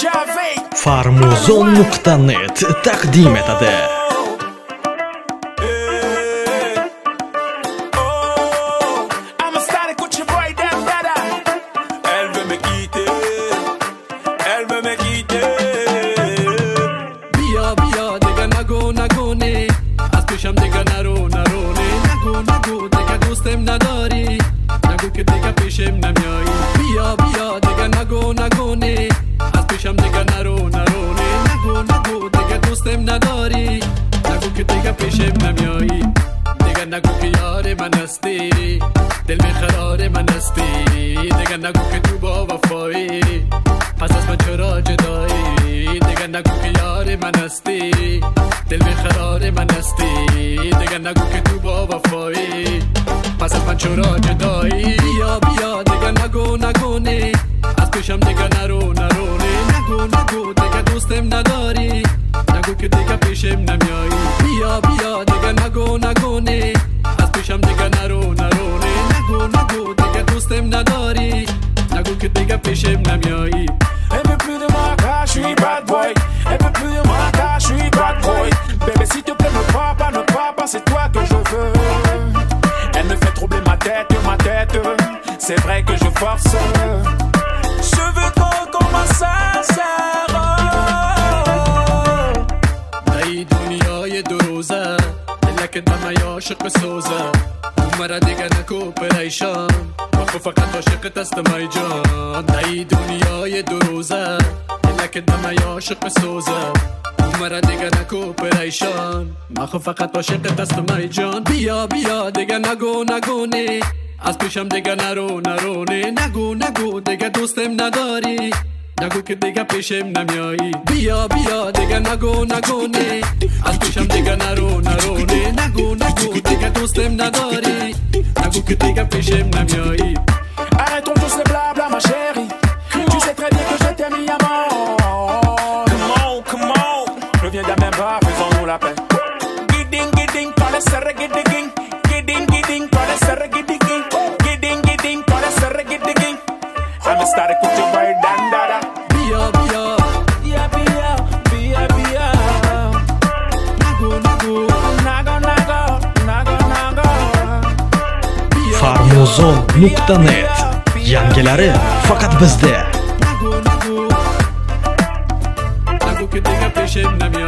Farmuzon.net taqdim etadi. پیشم دیگه نرو نگو دیگه دوستم نداری، نگو که دیگه پیشم نمیایی. بیا دیگه نگو نه، از پیشم دیگه نرو نگو دیگه دوستم نداری، نگو که دیگه پیشم نمیایی. دیگه نگو که یار من هستی، دل بیقرار من هستی، دیگه نگو که تو با وفایی، پس از من چرا جدایی. دیگه نگو که یار من هستی، دل بیقرار من هستی، دیگه نگو که تو با وفایی، پس از من چرا جدایی. بیا دیگه نگو نه، از پیشم دیگه نرو نگو دیگه دوستم نداری، نگو که دیگه پیشم نمیایی. بیا دیگه نگو نه، از پیشم دیگه نرو نگو دیگه دوستم نداری، نگو که دیگه پیشم نمیایی. Elle veut plus de moi car je suis bad boy. Elle veut plus de moi car je suis bad boy. Bébé s'il te plaît ne pars pas, c'est toi que je veux. Elle me fait troubler ma tête, c'est vrai que je force. Je veux qu'on commence sincère. ای دنیای دو روزه دلک دم عاشق سوزه، مرا دیگه نکو پریشان، من خو فقط عاشقت هستم ای جان. ای دنیای دو روزه دلک دم عاشق سوزه، مرا دیگه نکو پریشان، من خو فقط عاشقت هستم ای جان. بیا دیگه نگو نه، از پیشم دیگه نرو نگو دیگه دوستم نداری، نگو که دیگه پیشم نمیایی. بیا دیگه نگو نه، از پیشم دیگه نرو نگو دیگه دوستم نداری، نگو که دیگه پیشم نمیایی. Arrêtons tous les blabla ma chérie, tu sais très bien que je t'aime mi amor. Come on, je viens d'un même bas, faisons-nous la paix. Gidding, pas les serre gidding, pas les serre gidding, pas les serre gidding. I'm starting with your word dandada. بیا Farmuzon.net yangilari faqat bizda. نگو که دیگه پیشم نمیایی.